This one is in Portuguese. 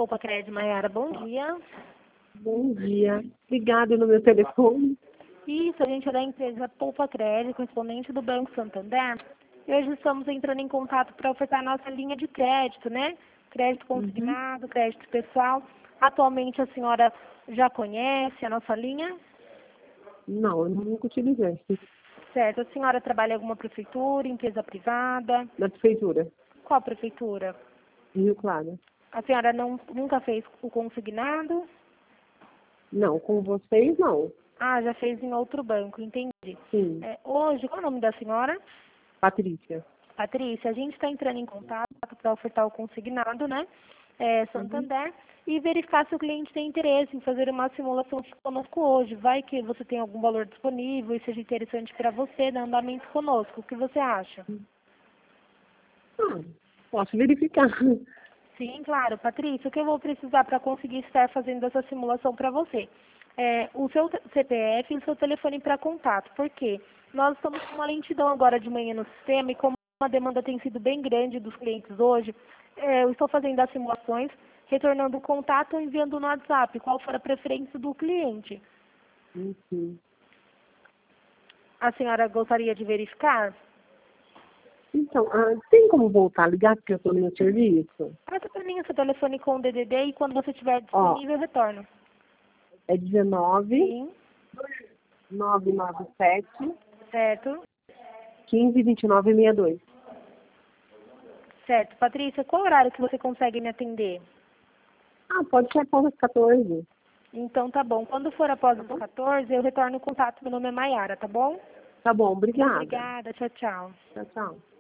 Poupa Crédito, Maiara, bom dia. Bom dia. Ligado no meu telefone. Isso, a gente é da empresa Poupa Crédito, correspondente do Banco Santander. E hoje estamos entrando em contato para ofertar a nossa linha de crédito, né? Crédito consignado, crédito pessoal. Atualmente a senhora já conhece a nossa linha? Não, eu nunca utilizei. Certo. A senhora trabalha em alguma prefeitura, empresa privada? Na prefeitura. Qual prefeitura? Rio Claro. A senhora nunca fez o consignado? Não, com vocês não. Ah, já fez em outro banco, entendi. Sim. Hoje, qual é o nome da senhora? Patrícia. Patrícia, a gente está entrando em contato para ofertar o consignado, né? Santander, e verificar se o cliente tem interesse em fazer uma simulação conosco hoje. Vai que você tem algum valor disponível e seja interessante para você dar andamento conosco. O que você acha? Ah, posso verificar. Sim, claro. Patrícia, o que eu vou precisar para conseguir estar fazendo essa simulação para você? O seu CPF e o seu telefone para contato. Por quê? Nós estamos com uma lentidão agora de manhã no sistema e como a demanda tem sido bem grande dos clientes hoje, eu estou fazendo as simulações, retornando o contato ou enviando no WhatsApp, qual for a preferência do cliente. Sim. A senhora gostaria de verificar? Então, tem como voltar a ligar porque eu estou no meu serviço? Passa para mim o seu telefone com o DDD e quando você estiver disponível, eu retorno. É 19 Sim, 997 certo. 15 29 62. Certo. Patrícia, qual horário que você consegue me atender? Pode ser após as 14. Então tá bom. Quando for após as 14, eu retorno o contato. Meu nome é Maiara, tá bom? Tá bom, obrigada. Obrigada. Tchau, tchau. Tchau, tchau.